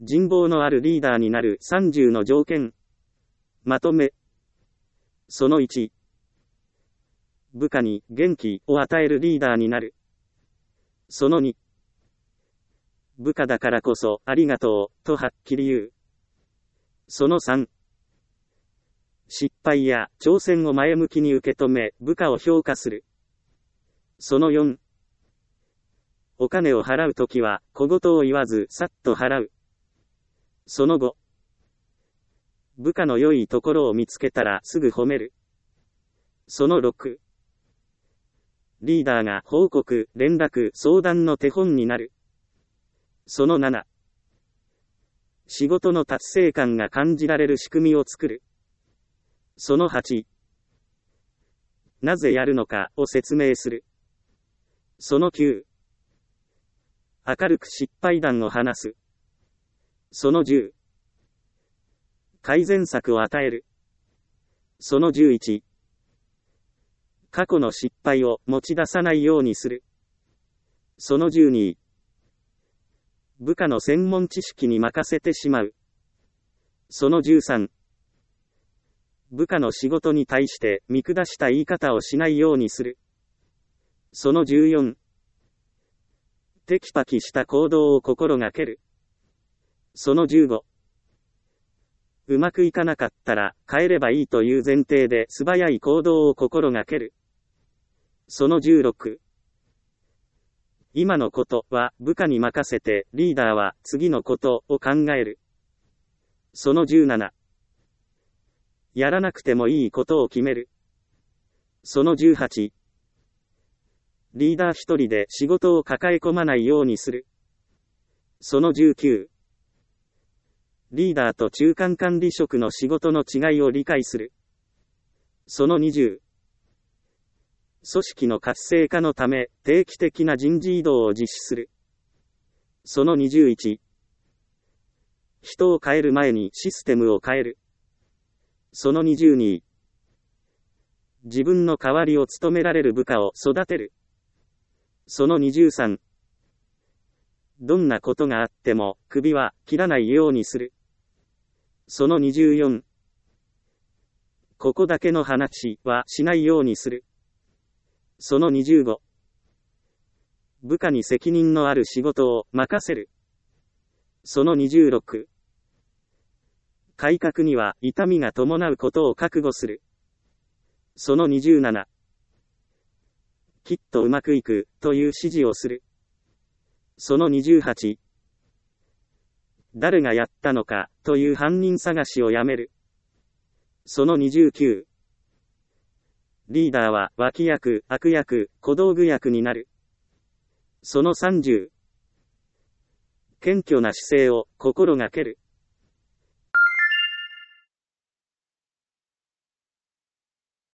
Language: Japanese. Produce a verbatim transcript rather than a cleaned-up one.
人望のあるリーダーになるさんじゅうの条件。まとめ。そのいち。部下に元気を与えるリーダーになる。そのに。部下だからこそありがとうとはっきり言う。そのさん。失敗や挑戦を前向きに受け止め部下を評価する。そのよん。お金を払うときは小言を言わずさっと払う。そのご。部下の良いところを見つけたらすぐ褒める。そのろく。リーダーが報告、連絡、相談の手本になる。そのなな。仕事の達成感が感じられる仕組みを作る。そのはち。なぜやるのかを説明する。そのきゅう。明るく失敗談を話す。そのじゅう。改善策を与える。そのじゅういち。過去の失敗を持ち出さないようにする。そのじゅうに。部下の専門知識に任せてしまう。そのじゅうさん。部下の仕事に対して見下した言い方をしないようにする。そのじゅうよん。テキパキした行動を心がける。そのじゅうご。うまくいかなかったら変えればいいという前提で素早い行動を心がける。そのじゅうろく。今のことは部下に任せてリーダーは次のことを考える。そのじゅうなな。やらなくてもいいことを決める。そのじゅうはち。リーダー一人で仕事を抱え込まないようにする。そのじゅうきゅう。リーダーと中間管理職の仕事の違いを理解する。そのにじゅう。組織の活性化のため定期的な人事異動を実施する。そのにじゅういち。人を変える前にシステムを変える。そのにじゅうに。自分の代わりを務められる部下を育てる。そのにじゅうさん。どんなことがあっても首は切らないようにする。そのにじゅうよん。ここだけの話はしないようにする。そのにじゅうご。部下に責任のある仕事を任せる。そのにじゅうろく。改革には痛みが伴うことを覚悟する。そのにじゅうなな。きっとうまくいくという指示をする。そのにじゅうはち。誰がやったのかという犯人探しをやめる。そのにじゅうきゅう。リーダーは脇役、悪役、小道具役になる。そのさんじゅう。謙虚な姿勢を心がける。